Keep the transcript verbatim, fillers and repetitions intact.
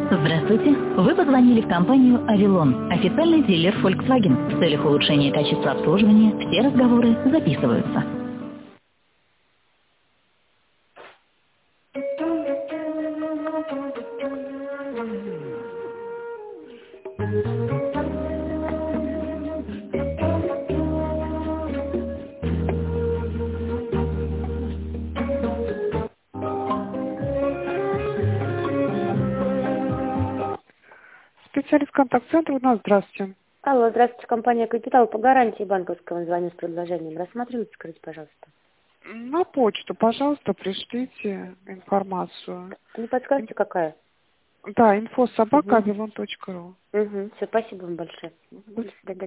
Здравствуйте. Вы позвонили в компанию «Авилон», официальный дилер Volkswagen. В целях улучшения качества обслуживания все разговоры записываются. Специалист контакт-центра у нас. Здравствуйте. Алло, здравствуйте, компания «Капитал» по гарантии банковского звоню с предложением. Рассматривайте, скажите, пожалуйста. На почту, пожалуйста, пришлите информацию. Не подскажете, какая? Да, инфо собака Угу. авилон точка ру. Угу. Все, спасибо вам большое. До свидания.